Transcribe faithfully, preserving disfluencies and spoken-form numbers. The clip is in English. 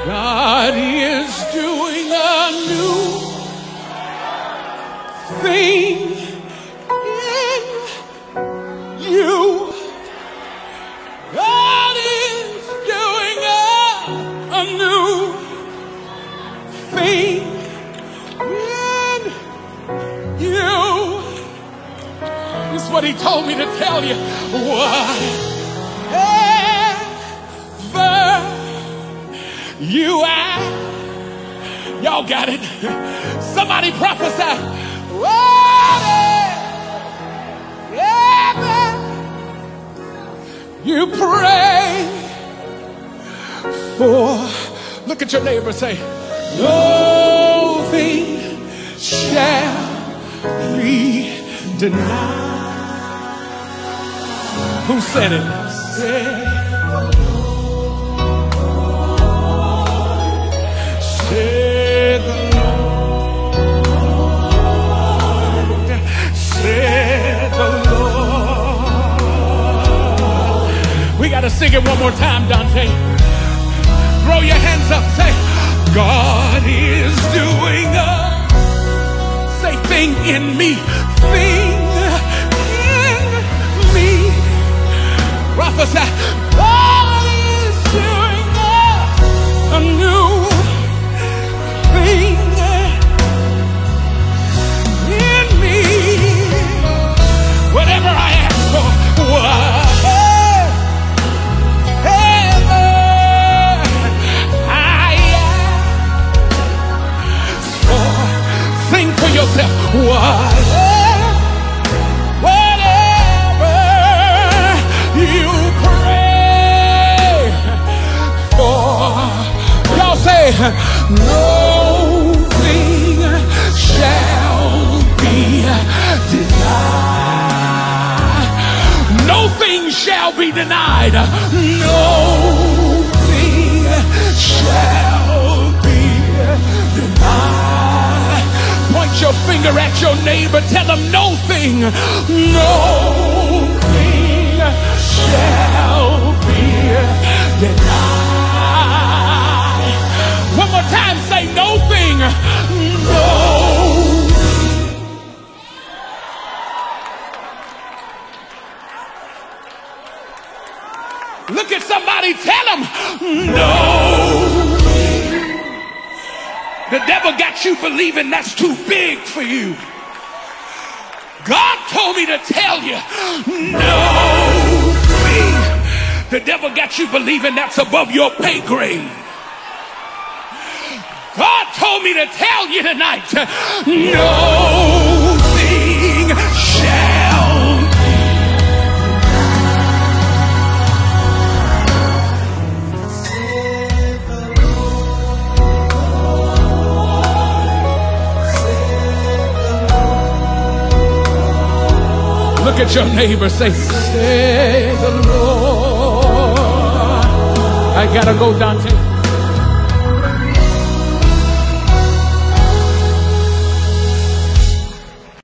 God is doing a new thing in you. God is doing a, a new thing in you. This is what he told me to tell you. Whatever you are, y'all got it. Somebody prophesy. Whatever you pray for, look at your neighbor and say, no thing shall be denied. Who said it? Said, said the Lord, said the Lord. We got to sing it one more time, Dante. Throw your hands up, say, God is doing a, say, thing in me, thing in me. Prophesy, God is doing a, a new thing in me. Whatever I ask for, whatever I ask for, sing for yourself, whatever, whatever you pray for. Y'all say, no thing shall be denied. No thing shall be denied. No thing shall be denied. Point your finger at your neighbor. Tell them no thing, no thing shall be denied. One more time, say no thing, no. Look at somebody, tell them no. The devil got you believing that's too big for you. God told me to tell you no. The devil got you believing that's above your pay grade. God told me to tell you tonight, no thing shall be. Look at your neighbor, say, say the Lord. I gotta go, Dante.